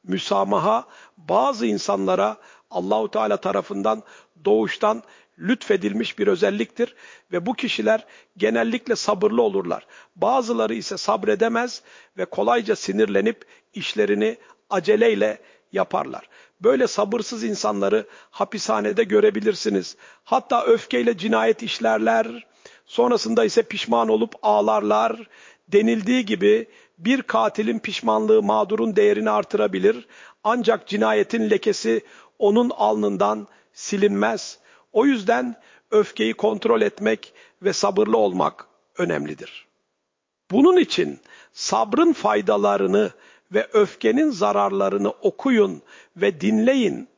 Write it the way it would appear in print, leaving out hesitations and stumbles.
müsamaha bazı insanlara Allahu Teala tarafından doğuştan lütfedilmiş bir özelliktir ve bu kişiler genellikle sabırlı olurlar. Bazıları ise sabredemez ve kolayca sinirlenip işlerini aceleyle yaparlar. Böyle sabırsız insanları hapishanede görebilirsiniz. Hatta öfkeyle cinayet işlerler, sonrasında ise pişman olup ağlarlar. Denildiği gibi bir katilin pişmanlığı mağdurun değerini artırabilir. Ancak cinayetin lekesi onun alnından silinmez. O yüzden öfkeyi kontrol etmek ve sabırlı olmak önemlidir. Bunun için sabrın faydalarını ve öfkenin zararlarını okuyun ve dinleyin.